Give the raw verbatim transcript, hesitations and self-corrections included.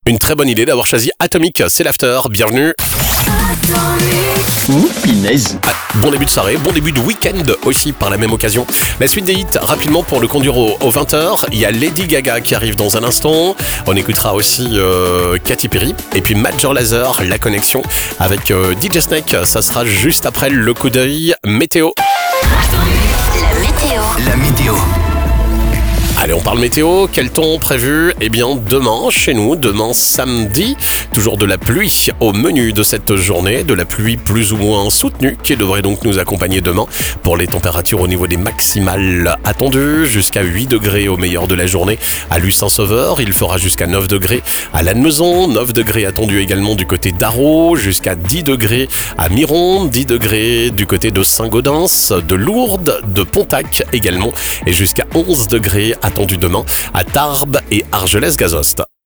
Une très bonne idée d'avoir choisi Atomic, c'est l'after, bienvenue. Ouh, pinaise. Ah, bon début de soirée, bon début de week-end aussi par la même occasion. La suite des hits, rapidement pour le conduire au, au vingt heures, il y a Lady Gaga qui arrive dans un instant. On écoutera aussi euh, Katy Perry et puis Major Lazer, la connexion avec euh, D J Snake. Ça sera juste après le coup d'œil météo. La météo. La météo. Allez, on parle météo. Quel temps prévu ? Eh bien, demain, chez nous, demain samedi, toujours de la pluie au menu de cette journée, de la pluie plus ou moins soutenue qui devrait donc nous accompagner demain pour les températures au niveau des maximales attendues, jusqu'à huit degrés au meilleur de la journée à Luçon-Sauveur. Il fera jusqu'à neuf degrés à Lannemezan, neuf degrés attendus également du côté d'Arreau, jusqu'à dix degrés à Miron, dix degrés du côté de Saint-Gaudens, de Lourdes, de Pontac également, et jusqu'à onze degrés attendu demain à Tarbes et Argelès-Gazost.